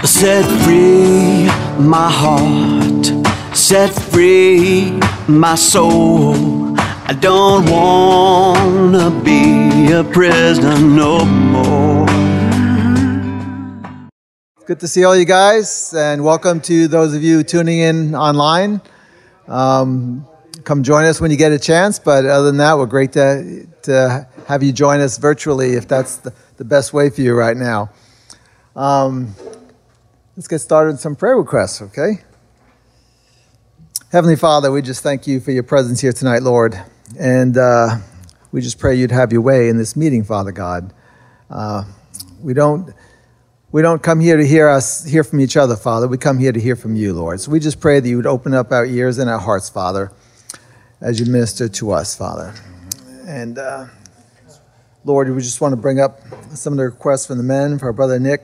Set free my heart, set free my soul. I don't wanna be a prisoner no more. Good to see all you guys, and welcome to those of you tuning in online. Come join us when you get a chance, but other than that, we're great to have you join us virtually if that's the best way for you right now. Let's get started with some prayer requests, okay? Heavenly Father, we just thank you for your presence here tonight, Lord. And we just pray you'd have your way in this meeting, Father God. We don't come here to hear from each other, Father. We come here to hear from you, Lord. So we just pray that you would open up our ears and our hearts, Father, as you minister to us, Father. And Lord, we just want to bring up some of the requests from the men, for our brother Nick,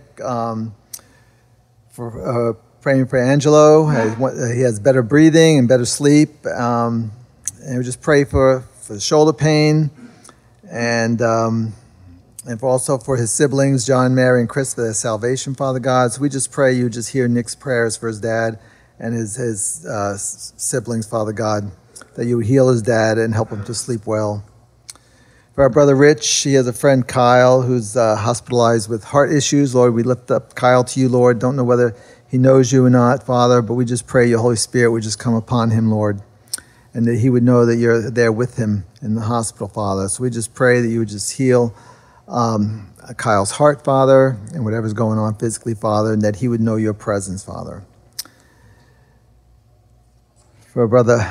for praying for Angelo. He has better breathing and better sleep. And we just pray for the shoulder pain, and also for his siblings, John, Mary, and Chris, for their salvation, Father God. So we just pray you just hear Nick's prayers for his dad and his siblings, Father God, that you would heal his dad and help him to sleep well. For our brother Rich, he has a friend, Kyle, who's hospitalized with heart issues. Lord, we lift up Kyle to you, Lord. Don't know whether he knows you or not, Father, but we just pray your Holy Spirit would just come upon him, Lord, and that he would know that you're there with him in the hospital, Father. So we just pray that you would just heal Kyle's heart, Father, and whatever's going on physically, Father, and that he would know your presence, Father. For our brother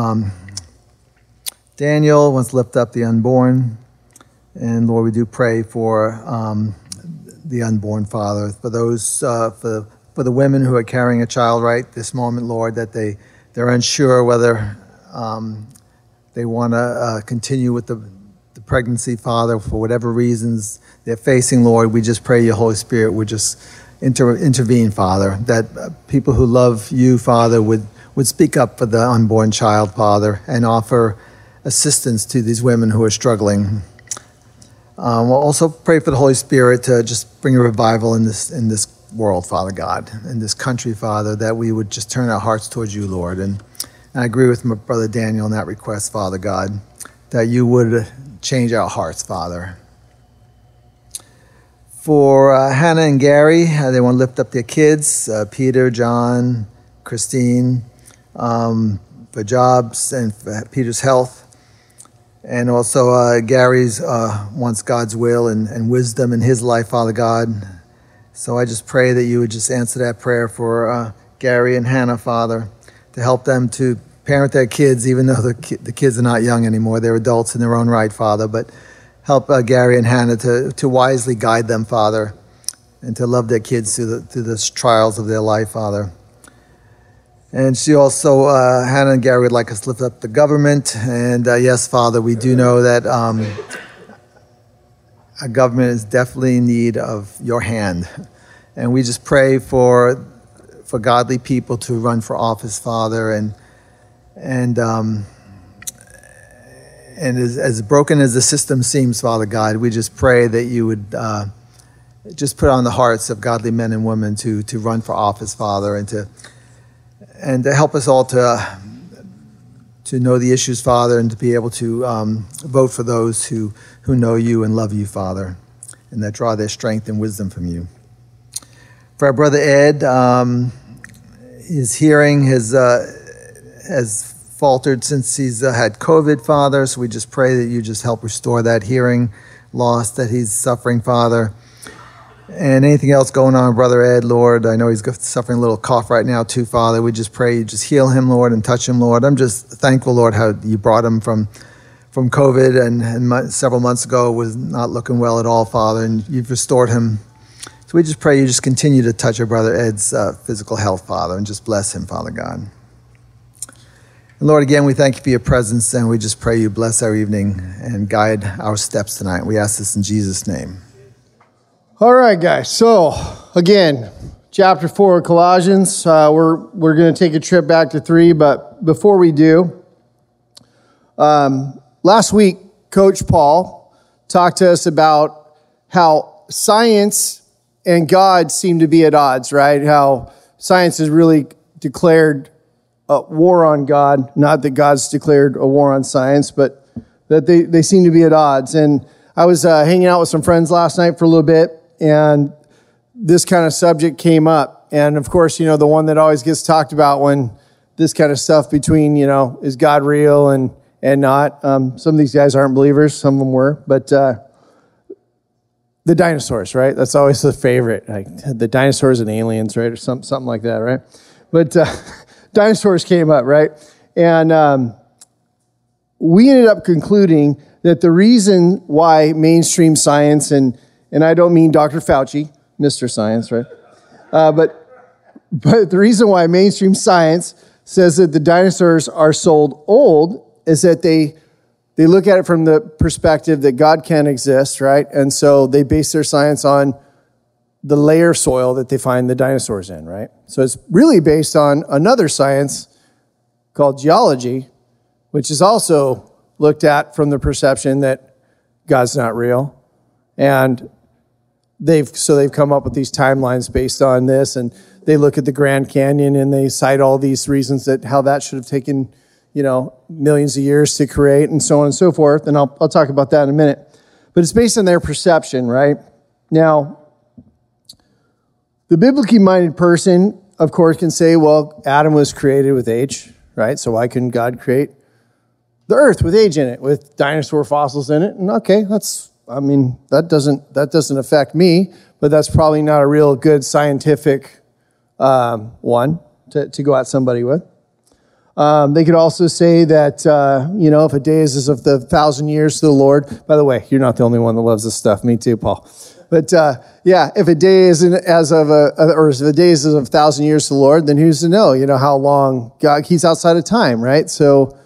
Daniel, wants to lift up the unborn. And Lord, we do pray for the unborn, Father, for those, for the women who are carrying a child right this moment, Lord, that they're unsure whether they want to continue with the pregnancy, Father, for whatever reasons they're facing, Lord. We just pray your Holy Spirit would just intervene, Father, that people who love you, Father, would speak up for the unborn child, Father, and offer assistance to these women who are struggling. We'll also pray for the Holy Spirit to just bring a revival in this world, Father God, in this country, Father, that we would just turn our hearts towards you, Lord. And I agree with my brother Daniel in that request, Father God, that you would change our hearts, Father. For Hannah and Gary, they want to lift up their kids, Peter, John, Christine, for jobs and for Peter's health. And also Gary's wants God's will and wisdom in his life, Father God. So I just pray that you would just answer that prayer for Gary and Hannah, Father, to help them to parent their kids, even though the kids are not young anymore. They're adults in their own right, Father. But help Gary and Hannah to wisely guide them, Father, and to love their kids through the trials of their life, Father. And she also, Hannah and Gary would like us to lift up the government. And yes, Father, we do know that our government is definitely in need of your hand. And we just pray for godly people to run for office, Father. And as broken as the system seems, Father God, we just pray that you would just put on the hearts of godly men and women to run for office, Father, and to help us all to know the issues, Father, and to be able to vote for those who know you and love you, Father, and that draw their strength and wisdom from you. For our brother Ed, his hearing has faltered since he's had COVID, Father, so we just pray that you just help restore that hearing loss that he's suffering, Father. And anything else going on, Brother Ed, Lord, I know he's suffering a little cough right now too, Father. We just pray you just heal him, Lord, and touch him, Lord. I'm just thankful, Lord, how you brought him from COVID and several months ago was not looking well at all, Father, and you've restored him. So we just pray you just continue to touch our Brother Ed's physical health, Father, and just bless him, Father God. And Lord, again, we thank you for your presence, and we just pray you bless our evening and guide our steps tonight. We ask this in Jesus' name. All right, guys. So, again, chapter 4 of Colossians. We're going to take a trip back to 3, but before we do, last week, Coach Paul talked to us about how science and God seem to be at odds, right? How science has really declared a war on God. Not that God's declared a war on science, but that they seem to be at odds. And I was hanging out with some friends last night for a little bit, and this kind of subject came up. And of course, the one that always gets talked about when this kind of stuff between, is God real and not. Some of these guys aren't believers. Some of them were. But the dinosaurs, right? That's always the favorite. Like the dinosaurs and aliens, right? Or something like that, right? But dinosaurs came up, right? And we ended up concluding that the reason why mainstream science, and I don't mean Dr. Fauci, Mr. Science, right? But the reason why mainstream science says that the dinosaurs are sold old is that they look at it from the perspective that God can't exist, right? And so they base their science on the layer soil that they find the dinosaurs in, right? So it's really based on another science called geology, which is also looked at from the perception that God's not real. And they've come up with these timelines based on this, and they look at the Grand Canyon and they cite all these reasons that how that should have taken, millions of years to create, and so on and so forth. And I'll talk about that in a minute. But it's based on their perception, right? Now, the biblically minded person, of course, can say, well, Adam was created with age, right? So why couldn't God create the earth with age in it, with dinosaur fossils in it? And okay, that doesn't affect me, but that's probably not a real good scientific one to go at somebody with. They could also say that, if a day is as of 1,000 years to the Lord. By the way, you're not the only one that loves this stuff. Me too, Paul. But if a day is as of the day is as of 1,000 years to the Lord, then who's to know? How long God? He's outside of time, right? So,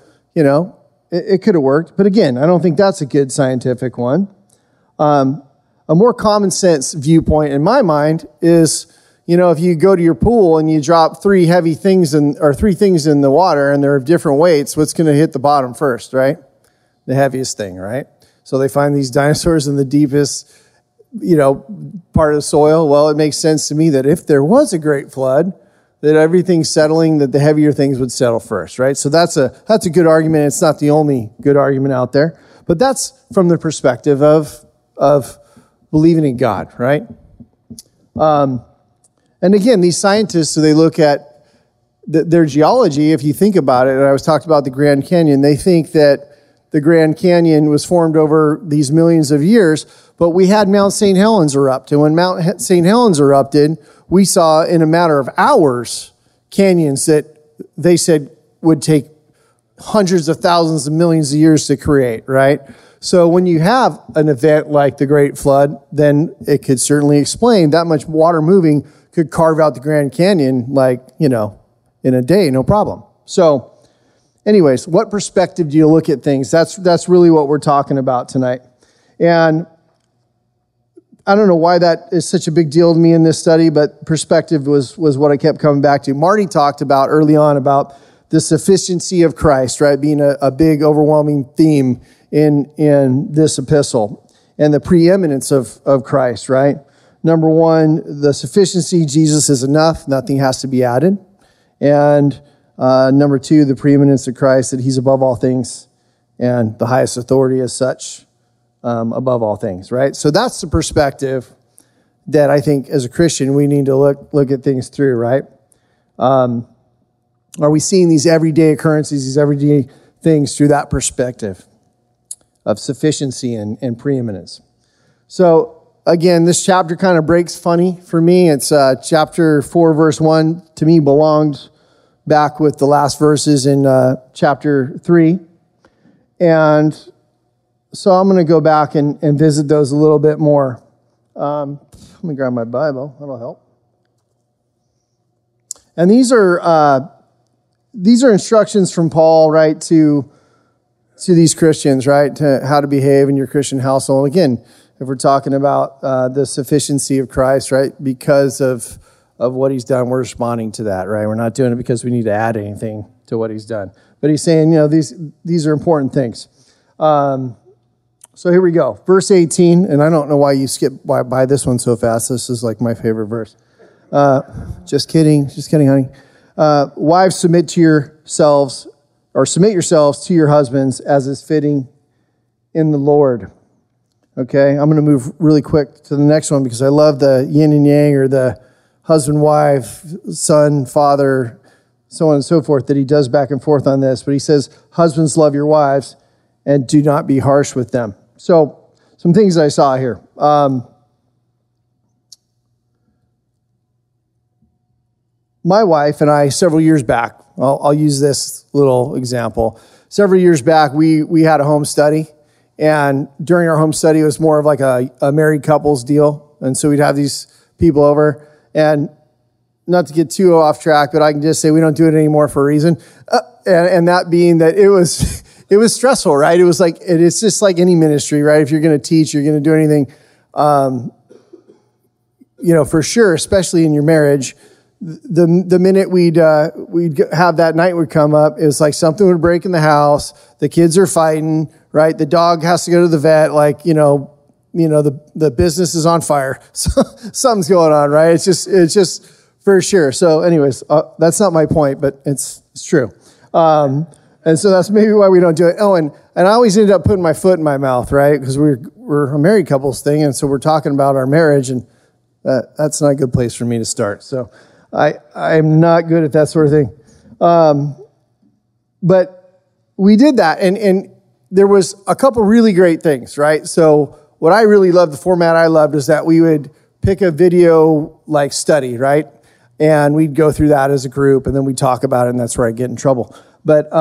it could have worked. But again, I don't think that's a good scientific one. A more common sense viewpoint in my mind is, if you go to your pool and you drop three things in the water and they're of different weights, what's going to hit the bottom first, right? The heaviest thing, right? So they find these dinosaurs in the deepest, part of the soil. Well, it makes sense to me that if there was a great flood, that everything's settling, that the heavier things would settle first, right? So that's a good argument. It's not the only good argument out there, but that's from the perspective of believing in God, right? And again, these scientists, so they look at their geology. If you think about it, and I was talking about the Grand Canyon, they think that the Grand Canyon was formed over these millions of years, but we had Mount St. Helens erupt. And when Mount St. Helens erupted, we saw in a matter of hours canyons that they said would take hundreds of thousands of millions of years to create, right? So when you have an event like the Great Flood, then it could certainly explain that much water moving could carve out the Grand Canyon in a day, no problem. So anyways, what perspective do you look at things? That's really what we're talking about tonight. And I don't know why that is such a big deal to me in this study, but perspective was what I kept coming back to. Marty talked about early on about the sufficiency of Christ, right, being a big, overwhelming theme in this epistle, and the preeminence of Christ, right? Number one, the sufficiency, Jesus is enough, nothing has to be added. And number two, the preeminence of Christ, that he's above all things and the highest authority as such, above all things, right? So that's the perspective that I think as a Christian we need to look at things through, right? Are we seeing these everyday occurrences, these everyday things through that perspective of sufficiency and preeminence? So again, this chapter kind of breaks funny for me. It's chapter 4, verse 1, to me belonged back with the last verses in chapter 3. And so I'm going to go back and visit those a little bit more. Let me grab my Bible. That'll help. And these are instructions from Paul, right, to these Christians, right, to how to behave in your Christian household. Again, if we're talking about the sufficiency of Christ, right, because of what he's done, we're responding to that, right? We're not doing it because we need to add anything to what he's done. But he's saying, these are important things. So here we go. Verse 18, and I don't know why you skipped by this one so fast. This is like my favorite verse. Just kidding, honey. Wives, submit yourselves to your husbands as is fitting in the Lord. Okay, I'm going to move really quick to the next one because I love the yin and yang, or the husband, wife, son, father, so on and so forth, that he does back and forth on this. But he says, husbands, love your wives and do not be harsh with them. So some things I saw here. My wife and I, several years back, I'll use this little example. Several years back, we had a home study. And during our home study, it was more of like a married couples deal. And so we'd have these people over. And not to get too off track, but I can just say we don't do it anymore for a reason. And that being that it was stressful, right? It was like, it's just like any ministry, right? If you're going to teach, you're going to do anything, for sure, especially in your marriage, the minute we'd have that night would come up, it was like something would break in the house. The kids are fighting, right? The dog has to go to the vet. Like, the business is on fire. So, something's going on, right? It's just for sure. So anyways, that's not my point, but it's true. And so that's maybe why we don't do it. Oh, and I always end up putting my foot in my mouth, right? Because we're a married couples thing. And so we're talking about our marriage, and that's not a good place for me to start. So I'm not good at that sort of thing. But we did that, and there was a couple really great things, right? So what I really loved, the format I loved, is that we would pick a video like study, right? And we'd go through that as a group, and then we'd talk about it, and that's where I get in trouble. But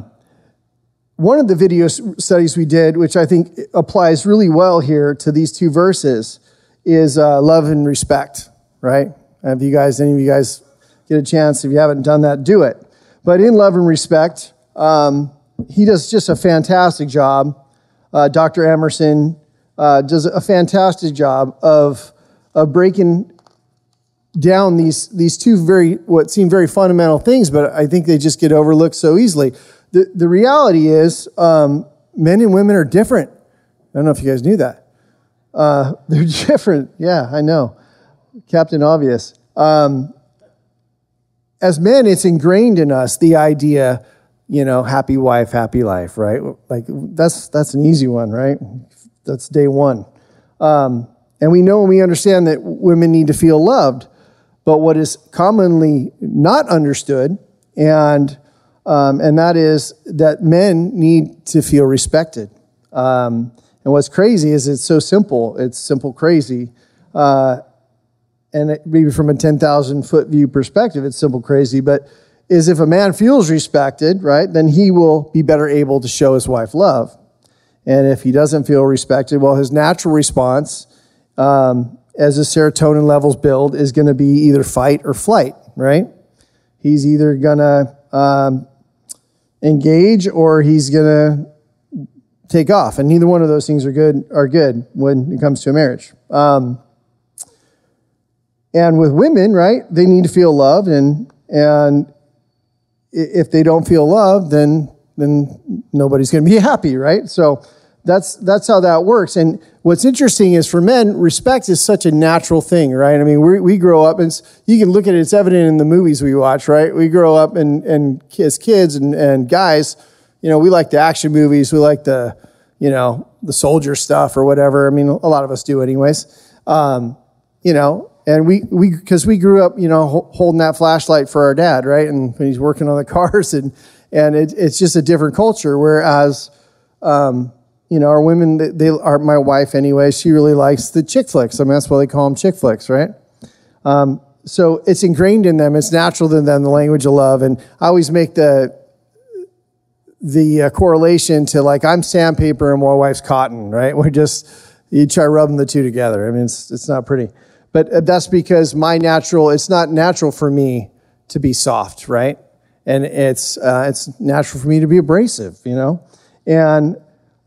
one of the video studies we did, which I think applies really well here to these two verses, is love and respect, right? Any of you guys get a chance, if you haven't done that, do it. But in love and respect, he does just a fantastic job. Dr. Emerson does a fantastic job of breaking down these two what seem very fundamental things, but I think they just get overlooked so easily. The reality is, men and women are different. I don't know if you guys knew that. They're different. Yeah, I know. Captain Obvious. As men, it's ingrained in us, the idea, happy wife, happy life, right? Like that's an easy one, right? That's day one. And we know and we understand that women need to feel loved. But what is commonly not understood, and that is that men need to feel respected. And what's crazy is it's so simple. It's simple crazy. And maybe from a 10,000-foot view perspective, it's simple crazy. But is if a man feels respected, right, then he will be better able to show his wife love. And if he doesn't feel respected, well, his natural response, as his serotonin levels build, is going to be either fight or flight, right? He's either going to engage or he's going to take off. And neither one of those things are good when it comes to a marriage. And with women, right, they need to feel loved. And if they don't feel loved, then nobody's going to be happy, right? So that's how that works. And what's interesting is for men, respect is such a natural thing, right? I mean, we grow up, and you can look at it, it's evident in the movies we watch, right? We grow up and as kids and guys, we like the action movies, we like the soldier stuff or whatever. I mean, a lot of us do anyways. And because we grew up, holding that flashlight for our dad, right? And when he's working on the cars, and it's just a different culture. Whereas, our women, they are, my wife anyway, she really likes the chick flicks. I mean, that's why they call them chick flicks, right? So it's ingrained in them. It's natural to them, the language of love. And I always make the correlation to, like, I'm sandpaper and my wife's cotton, right? You try rubbing the two together. I mean, it's not pretty. But that's because it's not natural for me to be soft, right? And it's natural for me to be abrasive, And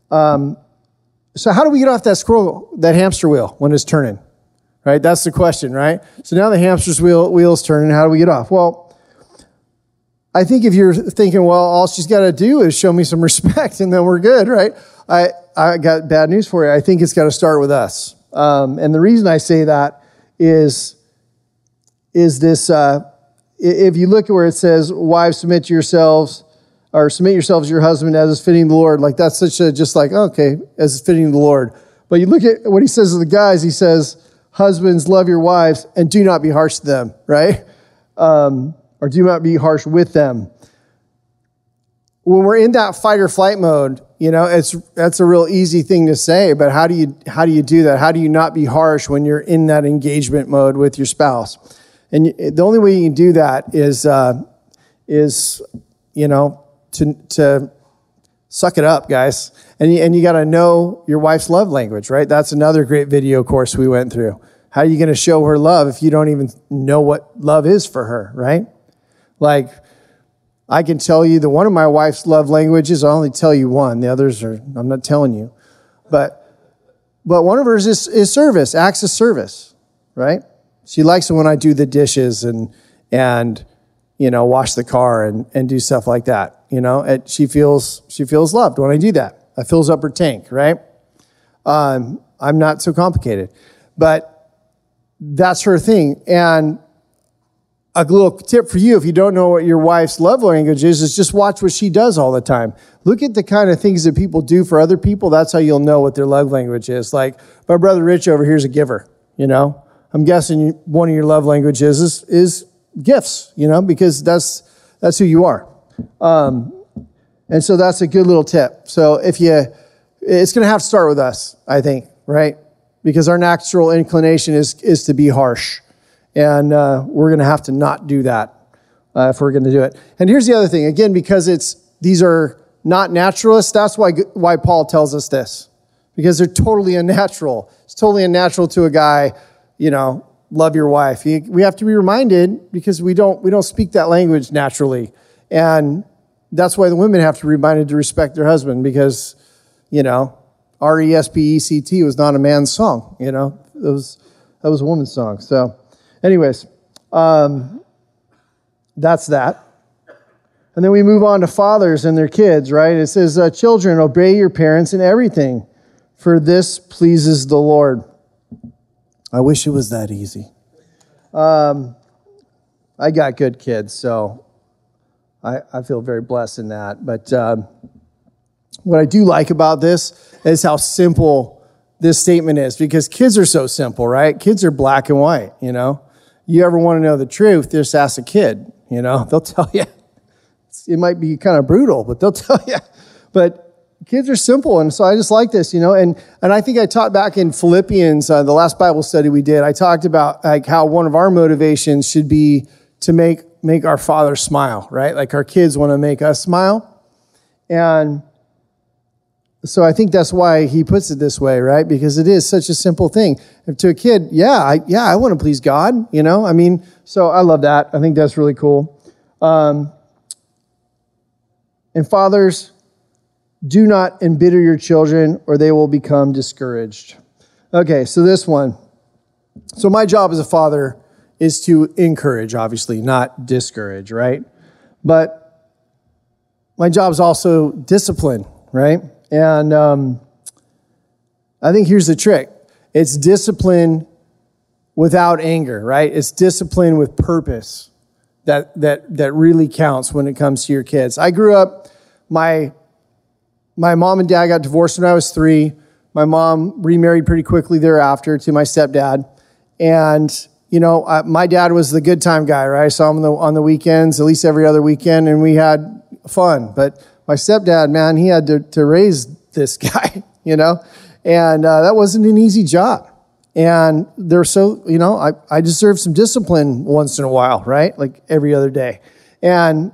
so how do we get off that hamster wheel when it's turning, right? That's the question, right? So now the hamster's wheel's turning. How do we get off? Well, I think if you're thinking, well, all she's got to do is show me some respect and then we're good, right? I got bad news for you. I think it's got to start with us. And the reason I say that is this, if you look at where it says, wives, submit yourselves to your husband as is fitting the Lord, like that's such a, just like, okay, as is fitting the Lord. But you look at what he says to the guys, he says, husbands, love your wives and do not be harsh to them, right? Or do not be harsh with them. When we're in that fight or flight mode, that's a real easy thing to say, but how do you do that? How do you not be harsh when you're in that engagement mode with your spouse? And the only way you can do that is to suck it up, guys. And you got to know your wife's love language, right? That's another great video course we went through. How are you going to show her love if you don't even know what love is for her, right? Like, I can tell you that one of my wife's love languages, I'll only tell you one. The others I'm not telling you. But one of hers is service, acts of service, right? She likes it when I do the dishes and wash the car and do stuff like that. She feels loved when I do that. That fills up her tank, right? I'm not so complicated. But that's her thing. And a little tip for you, if you don't know what your wife's love language is just watch what she does all the time. Look at the kind of things that people do for other people. That's how you'll know what their love language is. Like, my brother Rich over here is a giver, I'm guessing one of your love languages is gifts, because that's who you are. And so that's a good little tip. So it's going to have to start with us, I think, right? Because our natural inclination is to be harsh. And we're going to have to not do that if we're going to do it. And here's the other thing. Again, because these are not naturalists, that's why Paul tells us this. Because they're totally unnatural. It's totally unnatural to a guy, love your wife. We have to be reminded because we don't speak that language naturally. And that's why the women have to be reminded to respect their husband because, R-E-S-P-E-C-T was not a man's song. That was a woman's song. So anyways, that's that. And then we move on to fathers and their kids, right? It says, children, obey your parents in everything, for this pleases the Lord. I wish it was that easy. I got good kids, so I feel very blessed in that. But what I do like about this is how simple this statement is, because kids are so simple, right? Kids are black and white, You ever want to know the truth, just ask a kid, They'll tell you. It might be kind of brutal, but they'll tell you. But kids are simple, and so I just like this, And I think I taught back in Philippians, the last Bible study we did, I talked about like how one of our motivations should be to make our Father smile, right? Like our kids want to make us smile. And so I think that's why he puts it this way, right? Because it is such a simple thing. If to a kid, I want to please God, So I love that. I think that's really cool. And fathers, do not embitter your children or they will become discouraged. Okay, so this one. So my job as a father is to encourage, obviously, not discourage, right? But my job is also discipline, right? And I think here's the trick. It's discipline without anger, right? It's discipline with purpose that really counts when it comes to your kids. I grew up, my mom and dad got divorced when I was 3. My mom remarried pretty quickly thereafter to my stepdad. And, my dad was the good time guy, right? I saw him on the weekends, at least every other weekend, and we had fun. But my stepdad, man, he had to raise this guy, and that wasn't an easy job. And they're so, I deserve some discipline once in a while, right? Like every other day. And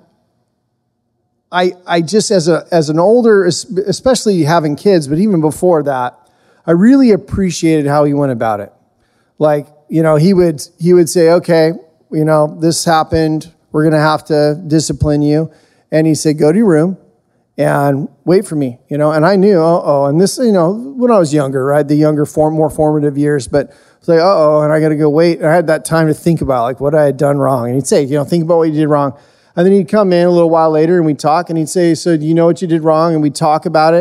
I just, as an older, especially having kids, but even before that, I really appreciated how he went about it. Like, he would say, okay, this happened. We're going to have to discipline you. And he said, go to your room and wait for me, and I knew, and this, when I was younger, right, the younger more formative years, but it's like, and I got to go wait. And I had that time to think about like what I had done wrong. And he'd say, think about what you did wrong. And then he'd come in a little while later and we'd talk and he'd say, so do you know what you did wrong? And we'd talk about it.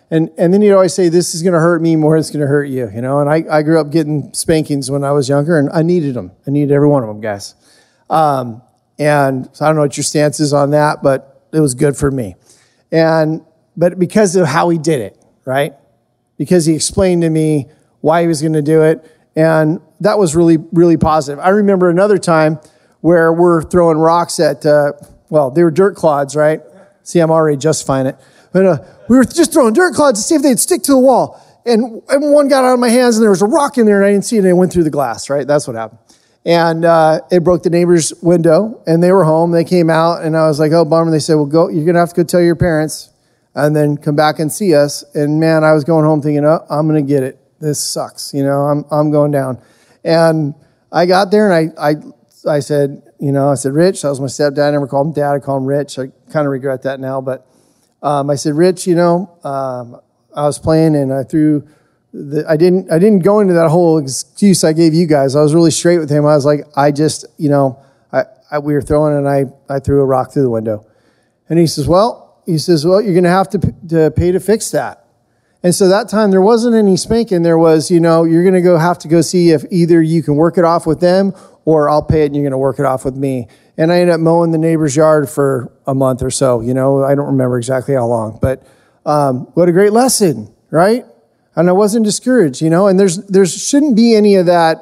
And then he'd always say, this is going to hurt me more than it's going to hurt you, you know. And I grew up getting spankings when I was younger, and I needed them. I needed every one of them, guys. And so I don't know what your stance is on that, but it was good for me. But because of how he did it, right? Because he explained to me why he was going to do it. And that was really, really positive. I remember another time where we're throwing rocks at, they were dirt clods, right? See, I'm already justifying it. But we were just throwing dirt clods to see if they'd stick to the wall. And one got out of my hands, and there was a rock in there, and I didn't see it, and it went through the glass, right? That's what happened. And it broke the neighbor's window, and they were home. They came out, and I was like, oh, bummer. They said, well, you're going to have to go tell your parents and then come back and see us. And, man, I was going home thinking, oh, I'm going to get it. This sucks. You know, I'm going down. And I got there, and I said, Rich, that was my stepdad. I never called him Dad. I called him Rich. I kind of regret that now. But I said, Rich, I was playing, and I threw I didn't go into that whole excuse I gave you guys. I was really straight with him. I was like, we were throwing, and I threw a rock through the window. And he says, well, you're going to have to pay to fix that. And so that time there wasn't any spanking. There was, you're going to have to go see if either you can work it off with them or I'll pay it and you're going to work it off with me. And I ended up mowing the neighbor's yard for a month or so. I don't remember exactly how long, but what a great lesson, right? And I wasn't discouraged, and there shouldn't be any of that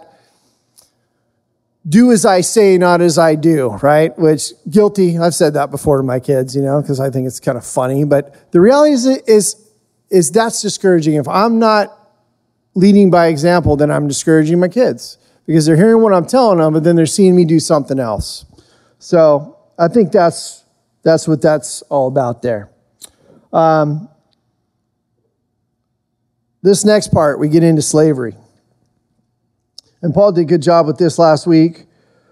do as I say, not as I do, right? Which, guilty. I've said that before to my kids, because I think it's kind of funny. But the reality is that's discouraging. If I'm not leading by example, then I'm discouraging my kids because they're hearing what I'm telling them, but then they're seeing me do something else. So I think that's what that's all about there. This next part, we get into slavery. And Paul did a good job with this last week.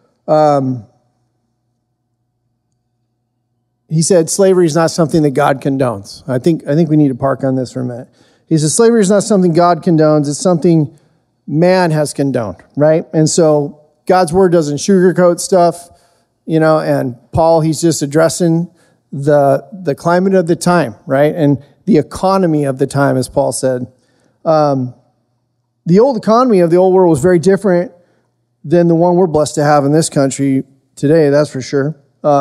He said slavery is not something that God condones. I think we need to park on this for a minute. He says slavery is not something God condones. It's something man has condoned, right? And so God's word doesn't sugarcoat stuff, and Paul, he's just addressing the climate of the time, right? And the economy of the time, as Paul said. The old economy of the old world was very different than the one we're blessed to have in this country today, that's for sure.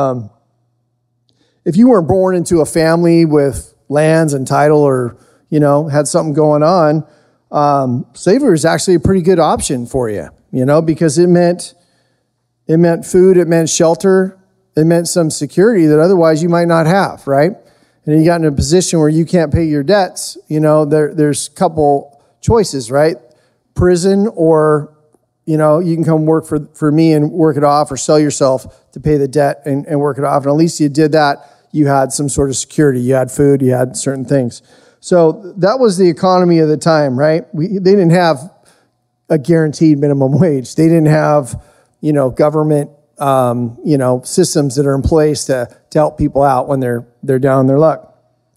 If you weren't born into a family with lands and title or, had something going on, slavery was actually a pretty good option for you, because it meant food, it meant shelter, it meant some security that otherwise you might not have, right? And you got in a position where you can't pay your debts, there's a couple choices, right? Prison or, you can come work for me and work it off or sell yourself to pay the debt and work it off. And at least you did that. You had some sort of security. You had food. You had certain things. So that was the economy of the time, right? They didn't have a guaranteed minimum wage. They didn't have, government, systems that are in place to help people out when they're down on their luck.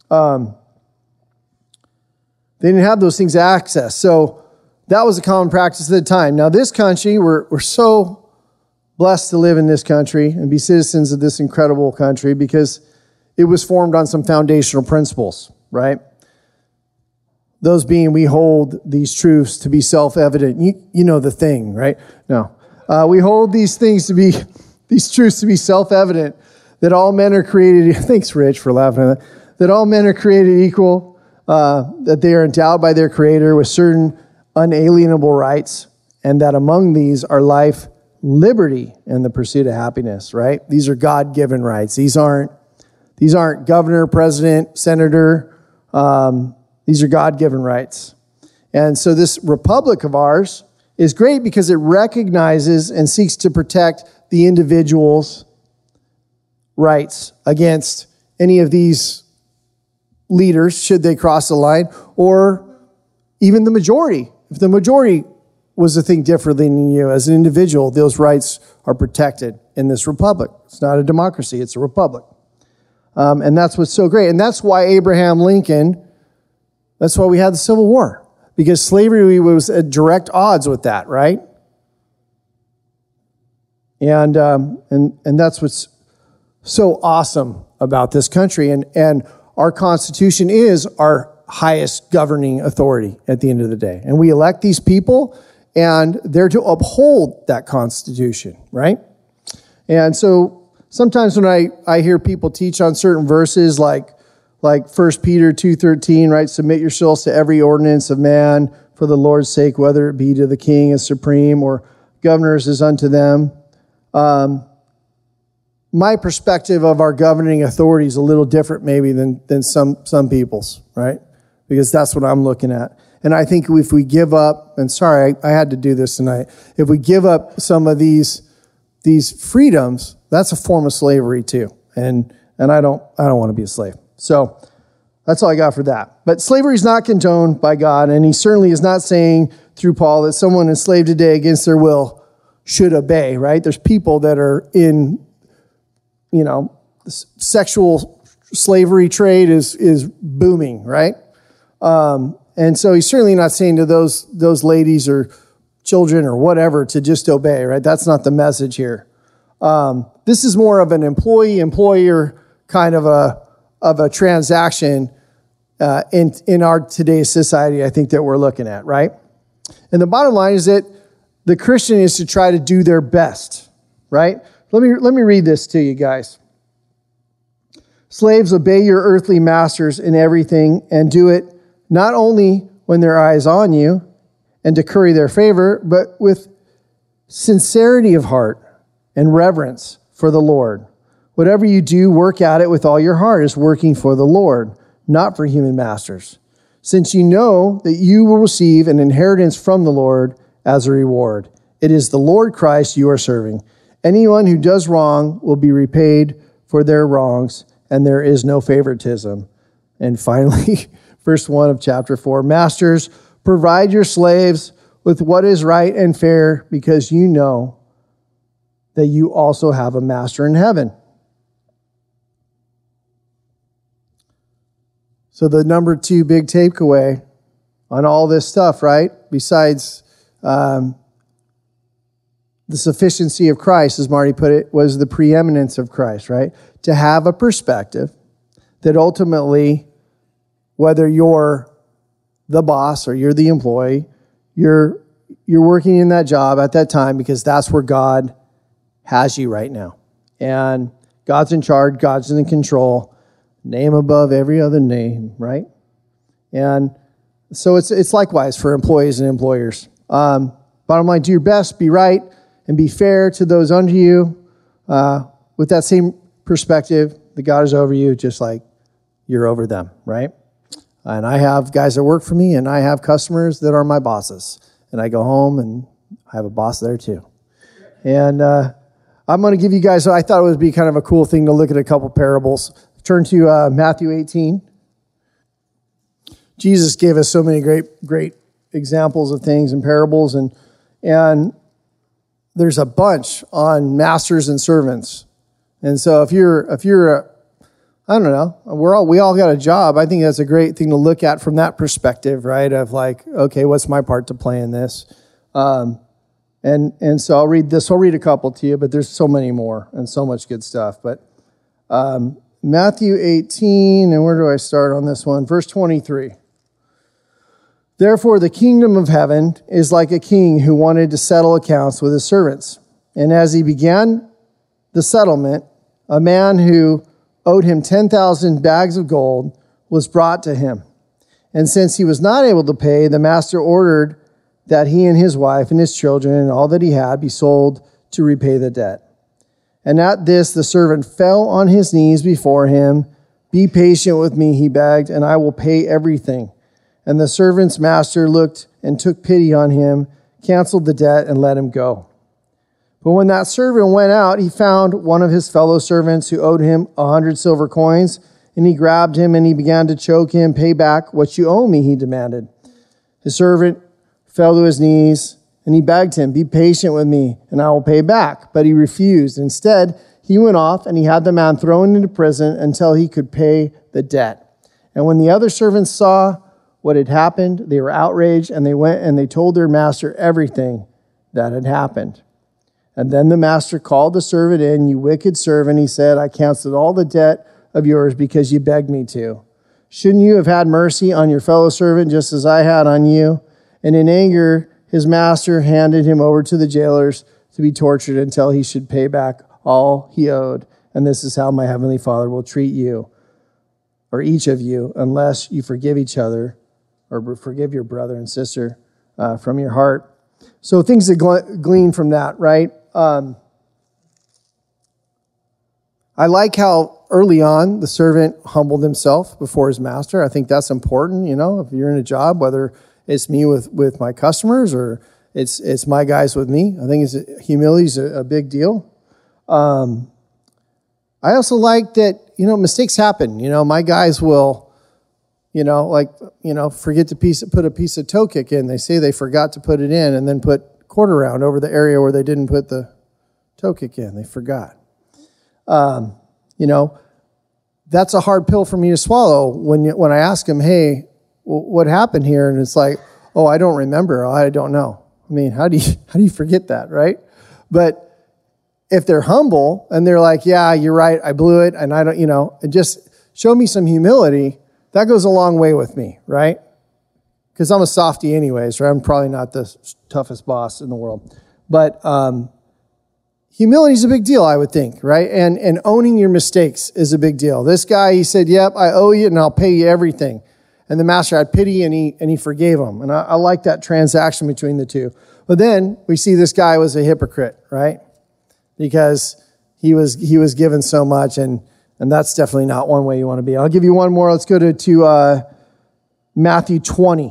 They didn't have those things to access. So that was a common practice at the time. Now, this country, we're so blessed to live in this country and be citizens of this incredible country because it was formed on some foundational principles, right? Those being, we hold these truths to be self-evident. You know the thing, right? No. We hold these truths to be self-evident, that all men are created, thanks Rich for laughing at that all men are created equal, that they are endowed by their Creator with certain unalienable rights, and that among these are life, liberty, and the pursuit of happiness, right? These are God-given rights. These aren't governor, president, senator. These are God-given rights. And so this republic of ours is great because it recognizes and seeks to protect the individual's rights against any of these leaders, should they cross the line, or even the majority. If the majority was to think differently than you as an individual, those rights are protected in this republic. It's not a democracy, it's a republic. And that's what's so great. And that's why Abraham Lincoln, that's why we had the Civil War. Because slavery was at direct odds with that, right? And that's what's so awesome about this country. And our Constitution is our highest governing authority at the end of the day. And we elect these people, and they're to uphold that Constitution, right? And so sometimes when I hear people teach on certain verses like 1 Peter 2:13, right? Submit yourselves to every ordinance of man for the Lord's sake, whether it be to the king as supreme or governors as unto them. My perspective of our governing authority is a little different maybe than some people's, right? Because that's what I'm looking at. And I think if we give up, and sorry, I had to do this tonight. If we give up some of these freedoms, that's a form of slavery too. And I don't want to be a slave. So that's all I got for that. But slavery is not condoned by God, and he certainly is not saying through Paul that someone enslaved today against their will should obey, right? There's people that are in, sexual slavery trade is booming, right? And so he's certainly not saying to those ladies or children or whatever to just obey, right? That's not the message here. This is more of an employee-employer kind of a transaction in our today's society, I think, that we're looking at, right? And the bottom line is that the Christian is to try to do their best, right? Let me read this to you guys. Slaves, obey your earthly masters in everything, and do it not only when their eye is on you and to curry their favor, but with sincerity of heart and reverence for the Lord. Whatever you do, work at it with all your heart as working for the Lord, not for human masters, since you know that you will receive an inheritance from the Lord as a reward. It is the Lord Christ you are serving. Anyone who does wrong will be repaid for their wrongs, and there is no favoritism. And finally, verse 1 of chapter 4, Masters, provide your slaves with what is right and fair, because you know that you also have a master in heaven. So the number 2 big takeaway on all this stuff, right? Besides the sufficiency of Christ, as Marty put it, was the preeminence of Christ, right? To have a perspective that ultimately, whether you're the boss or you're the employee, you're working in that job at that time because that's where God has you right now. And God's in charge, God's in control, name above every other name, right? And so it's likewise for employees and employers. Bottom line, do your best, be right, and be fair to those under you with that same perspective that God is over you, just like you're over them, right? And I have guys that work for me, and I have customers that are my bosses. And I go home, and I have a boss there too. And I'm going to give you guys, I thought it would be kind of a cool thing to look at a couple parables. Turn to Matthew 18. Jesus gave us so many great examples of things and parables, and there's a bunch on masters and servants. And so if you're I don't know, we all got a job. I think that's a great thing to look at from that perspective, right? Of like, okay, what's my part to play in this? And so I'll read this. I'll read a couple to you, but there's so many more and so much good stuff. But Matthew 18, and where do I start on this one? Verse 23. Therefore, the kingdom of heaven is like a king who wanted to settle accounts with his servants. And as he began the settlement, a man who owed him 10,000 bags of gold was brought to him. And since he was not able to pay, the master ordered that he and his wife and his children and all that he had be sold to repay the debt. And at this, the servant fell on his knees before him. Be patient with me, he begged, and I will pay everything. And the servant's master looked and took pity on him, canceled the debt, and let him go. But when that servant went out, he found one of his fellow servants who owed him 100 silver coins, and he grabbed him and he began to choke him. Pay back what you owe me, he demanded. His servant fell to his knees, and he begged him, be patient with me, and I will pay back. But he refused. Instead, he went off, and he had the man thrown into prison until he could pay the debt. And when the other servants saw what had happened, they were outraged, and they went and they told their master everything that had happened. And then the master called the servant in. You wicked servant, he said, I canceled all the debt of yours because you begged me to. Shouldn't you have had mercy on your fellow servant just as I had on you?" And in anger, his master handed him over to the jailers to be tortured until he should pay back all he owed. And this is how my heavenly Father will treat you, or each of you, unless you forgive each other or forgive your brother and sister from your heart. So things that glean from that, right? I like how early on the servant humbled himself before his master. I think that's important, if you're in a job, whether it's me with my customers or it's my guys with me. I think humility is a big deal. I also like that, mistakes happen. My guys will, forget to put a piece of toe kick in. They say they forgot to put it in and then put quarter round over the area where they didn't put the toe kick in. They forgot. That's a hard pill for me to swallow when I ask them, "Hey, what happened here?" And it's like, "Oh, I don't remember. I don't know." I mean, how do you forget that, right? But if they're humble and they're like, "Yeah, you're right. I blew it." And I don't, and just show me some humility, that goes a long way with me, right? Because I'm a softie anyways, right? I'm probably not the toughest boss in the world. But, humility is a big deal, I would think, right? And owning your mistakes is a big deal. This guy, he said, "Yep, I owe you and I'll pay you everything." And the master had pity and he forgave him. And I like that transaction between the two. But then we see this guy was a hypocrite, right? Because he was given so much, and that's definitely not one way you want to be. I'll give you one more. Let's go to Matthew 20.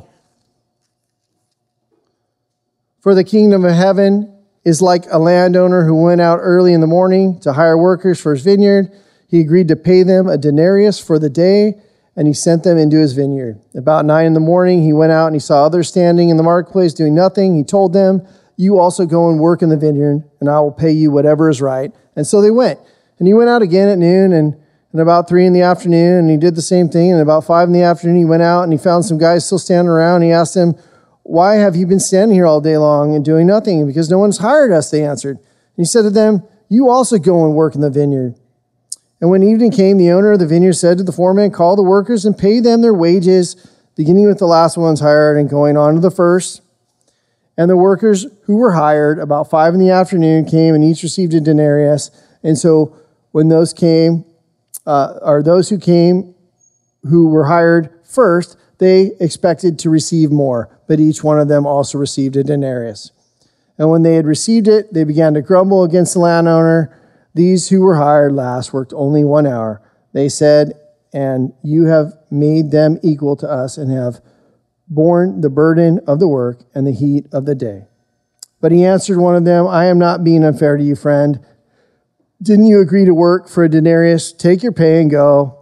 "For the kingdom of heaven is like a landowner who went out early in the morning to hire workers for his vineyard. He agreed to pay them a denarius for the day, and he sent them into his vineyard. About 9 a.m, he went out and he saw others standing in the marketplace doing nothing. He told them, 'You also go and work in the vineyard, and I will pay you whatever is right.' And so they went. And he went out again at noon and about 3 p.m, and he did the same thing. And about 5 p.m, he went out and he found some guys still standing around. He asked them, 'Why have you been standing here all day long and doing nothing?' 'Because no one's hired us,' they answered. And he said to them, 'You also go and work in the vineyard.' And when evening came, the owner of the vineyard said to the foreman, 'Call the workers and pay them their wages, beginning with the last ones hired and going on to the first.' And the workers who were hired about 5 p.m. came and each received a denarius. And so when those came, those who came who were hired first, they expected to receive more, but each one of them also received a denarius. And when they had received it, they began to grumble against the landowner. 'These who were hired last worked only 1 hour.' They said, 'And you have made them equal to us and have borne the burden of the work and the heat of the day.' But he answered one of them, 'I am not being unfair to you, friend. Didn't you agree to work for a denarius? Take your pay and go.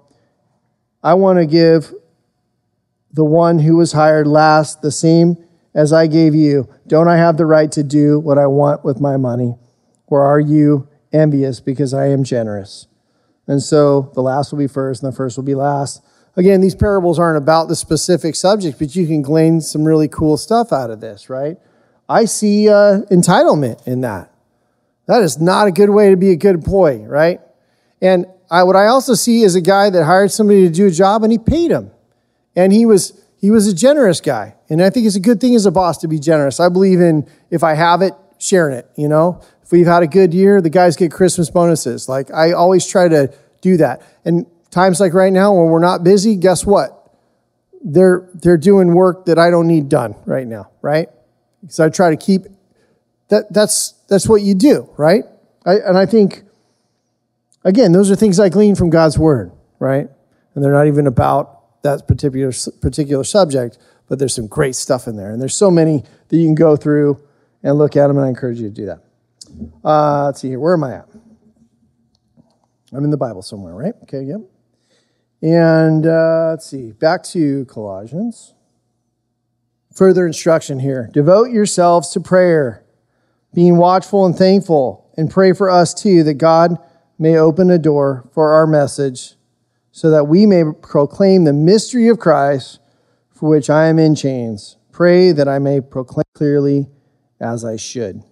I want to give the one who was hired last the same as I gave you. Don't I have the right to do what I want with my money? Or are you envious because I am generous?' And so the last will be first and the first will be last." Again, these parables aren't about the specific subject, but you can glean some really cool stuff out of this, right? I see entitlement in that. That is not a good way to be a good employee, right? And what I also see is a guy that hired somebody to do a job and he paid him. And he was a generous guy. And I think it's a good thing as a boss to be generous. I believe in, if I have it, sharing it, If we've had a good year, the guys get Christmas bonuses. Like, I always try to do that. And times like right now when we're not busy, guess what? They're doing work that I don't need done right now, right? So I try to keep that's what you do, right? I think, again, those are things I glean from God's word, right? And they're not even about that particular subject, but there's some great stuff in there. And there's so many that you can go through and look at them, and I encourage you to do that. Let's see here. Where am I at? I'm in the Bible somewhere, right? Okay, yep. And let's see. Back to Colossians. Further instruction here. "Devote yourselves to prayer, being watchful and thankful, and pray for us too, that God may open a door for our message, so that we may proclaim the mystery of Christ, for which I am in chains. Pray that I may proclaim clearly as I should."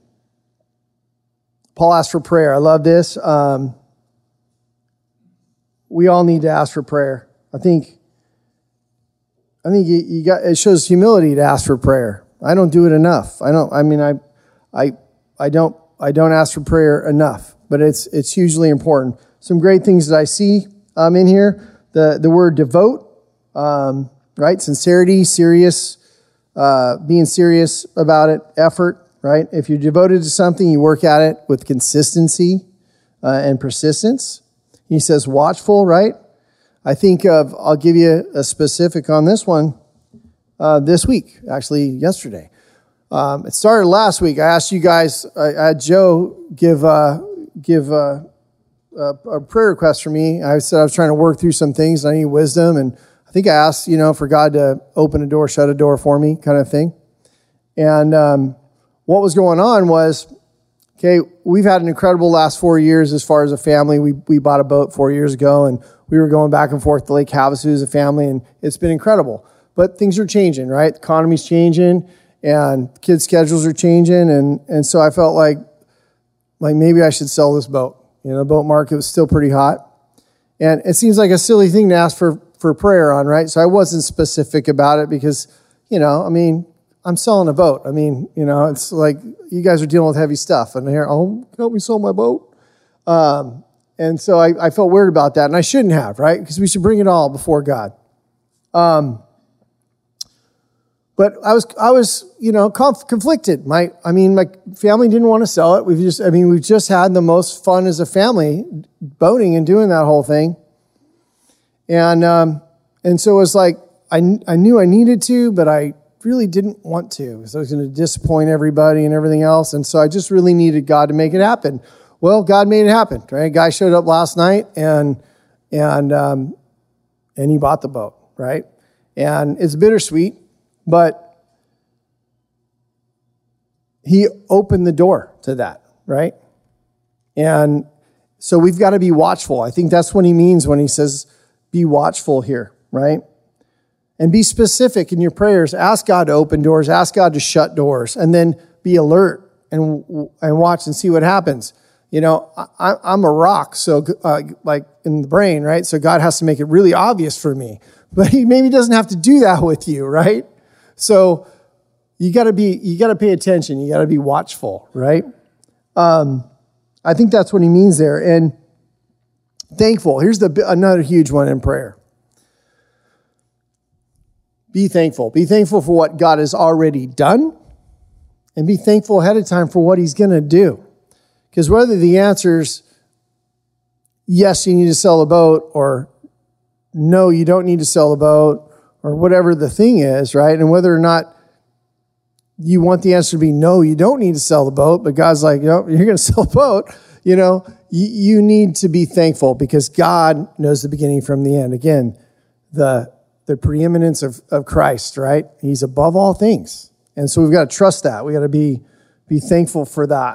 Paul asked for prayer. I love this. We all need to ask for prayer. I think I think it shows humility to ask for prayer. I don't do it enough. I don't ask for prayer enough, but it's hugely important. Some great things that I see in here. The word devote, right? Sincerity, serious, being serious about it, effort, right? If you're devoted to something, you work at it with consistency and persistence. He says watchful, right? I'll give you a specific on this one this week, actually yesterday. It started last week. I asked you guys, I had Joe give a prayer request for me. I said I was trying to work through some things. I need wisdom. And I think I asked, for God to open a door, shut a door for me kind of thing. And what was going on was, we've had an incredible last 4 years as far as a family. We bought a boat 4 years ago, and we were going back and forth to Lake Havasu as a family, and it's been incredible. But things are changing, right? The economy's changing, and kids' schedules are changing, and so I felt like maybe I should sell this boat. The boat market was still pretty hot. And it seems like a silly thing to ask for prayer on, right? So I wasn't specific about it because, I'm selling a boat. It's like you guys are dealing with heavy stuff. And here, help me sell my boat. And so I felt weird about that. And I shouldn't have, right? Because we should bring it all before God. But I was conflicted. My family didn't want to sell it. We've just had the most fun as a family boating and doing that whole thing. And so it was like, I knew I needed to, but I really didn't want to, because I was going to disappoint everybody and everything else. And so I just really needed God to make it happen. Well, God made it happen, right? A guy showed up last night and he bought the boat, right? And it's bittersweet, but he opened the door to that, right? And so we've got to be watchful. I think that's what he means when he says, be watchful here, right? And be specific in your prayers. Ask God to open doors. Ask God to shut doors. And then be alert and watch and see what happens. I'm a rock, so like in the brain, right? So God has to make it really obvious for me. But he maybe doesn't have to do that with you, right? So you got to pay attention. You got to be watchful, right? I think that's what he means there. And thankful. Here's another huge one in prayer. Be thankful. Be thankful for what God has already done, and be thankful ahead of time for what he's going to do. Because whether the answer's yes, you need to sell a boat, or no, you don't need to sell a boat, or whatever the thing is, right? And whether or not you want the answer to be no, you don't need to sell the boat, but God's like, you're going to sell a boat, you need to be thankful because God knows the beginning from the end. Again, the preeminence of Christ, right? He's above all things. And so we've got to trust that. We've got to be thankful for that.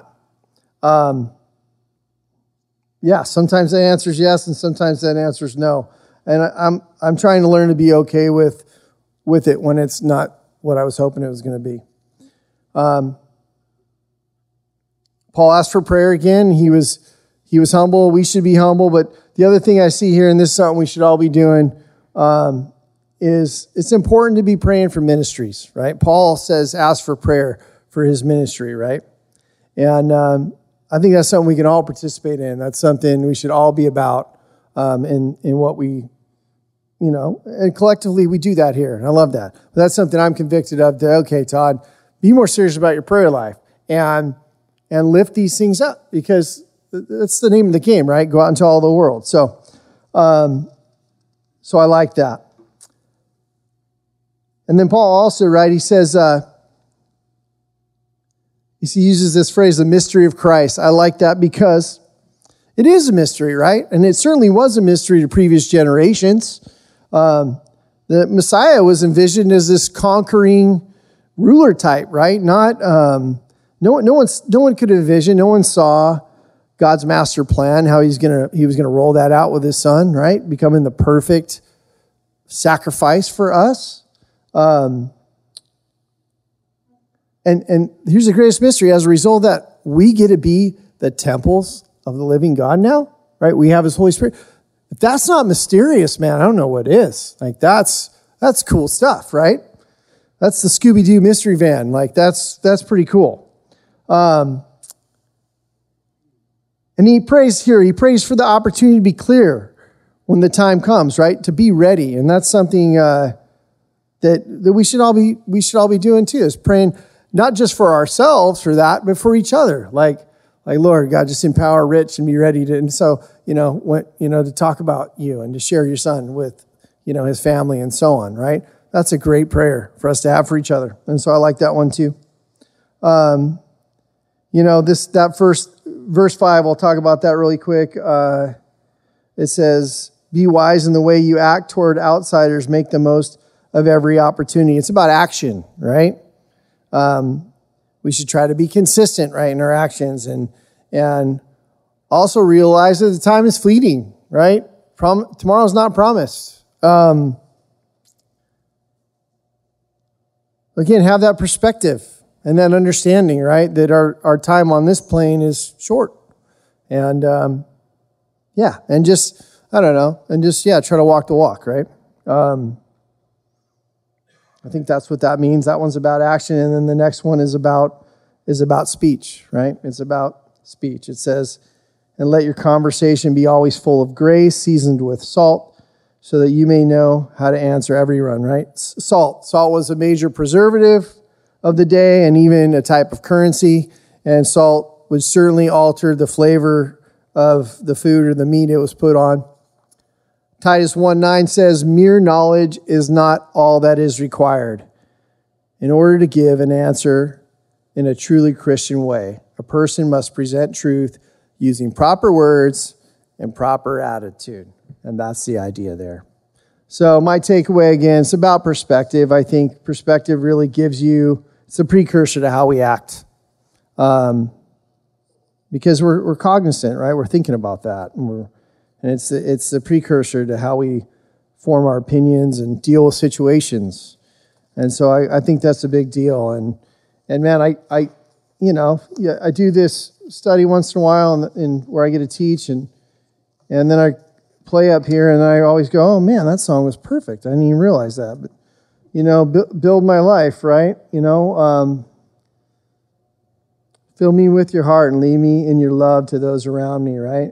Sometimes that answer's yes, and sometimes that answer's no. And I'm trying to learn to be okay with it when it's not what I was hoping it was going to be. Paul asked for prayer again. He was humble. We should be humble. But the other thing I see here, and this is something we should all be doing, is it's important to be praying for ministries, right? Paul says ask for prayer for his ministry, right? And I think that's something we can all participate in. That's something we should all be about in what we, and collectively we do that here. And I love that. But that's something I'm convicted of. Okay, Todd, be more serious about your prayer life and lift these things up, because that's the name of the game, right? Go out into all the world. So I like that. And then Paul also, right, he says, he uses this phrase, the mystery of Christ. I like that because it is a mystery, right? And it certainly was a mystery to previous generations. The Messiah was envisioned as this conquering ruler type, right? Not no one could envision, no one saw God's master plan, how he was gonna roll that out with his son, right? Becoming the perfect sacrifice for us. And here's the greatest mystery. As a result of that, we get to be the temples of the living God now, right? We have his Holy Spirit. If that's not mysterious, man, I don't know what is. Like that's That's cool stuff, right? That's the Scooby-Doo mystery van. Like, that's pretty cool. And he prays for the opportunity to be clear when the time comes, right? To be ready. And that's something that we should all be doing too, is praying not just for ourselves for that, but for each other. Like Lord, God, just empower Rich and be ready to, and so, to talk about you and to share your son with, his family and so on, right? That's a great prayer for us to have for each other. And so I like that one too. That first verse 5, I'll talk about that really quick. It says, be wise in the way you act toward outsiders, make the most of every opportunity. It's about action, right? We should try to be consistent, right, in our actions, and also realize that the time is fleeting, right? Tomorrow's not promised. Again, have that perspective and that understanding, right, that our time on this plane is short. And, try to walk the walk, right? I think that's what that means. That one's about action, and then the next one is about speech, right? It's about speech. It says, and let your conversation be always full of grace, seasoned with salt, so that you may know how to answer everyone, right? Salt was a major preservative of the day and even a type of currency, and salt would certainly alter the flavor of the food or the meat it was put on. Titus 1:9 says, mere knowledge is not all that is required. In order to give an answer in a truly Christian way, a person must present truth using proper words and proper attitude. And that's the idea there. So my takeaway, again, it's about perspective. I think perspective really gives you, it's a precursor to how we act. Because we're cognizant, right? We're thinking about that. And it's the precursor to how we form our opinions and deal with situations. And so I think that's a big deal. And man, I do this study once in a while in where I get to teach, and then I play up here, and I always go, oh man, that song was perfect. I didn't even realize that. But build my life, right? Fill me with your heart and lead me in your love to those around me, right?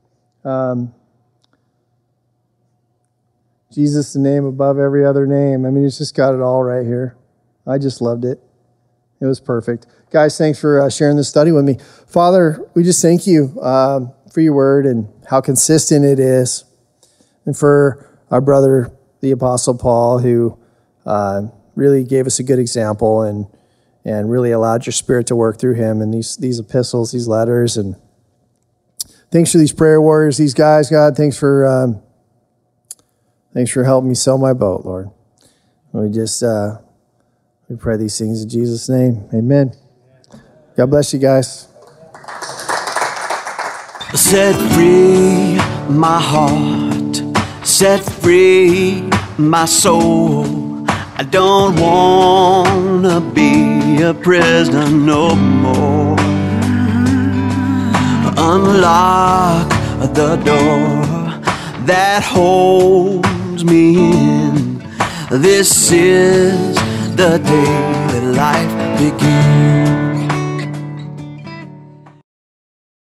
Jesus, the name above every other name. I mean, it's just got it all right here. I just loved it. It was perfect. Guys, thanks for sharing this study with me. Father, we just thank you for your word and how consistent it is. And for our brother, the Apostle Paul, who really gave us a good example and really allowed your Spirit to work through him in these epistles, these letters. And thanks for these prayer warriors, these guys, God. Thanks for helping me sail my boat, Lord. We pray these things in Jesus' name. Amen. God bless you guys. Set free my heart, set free my soul. I don't want to be a prisoner no more. Unlock the door that holds me in. This is the day that life begins.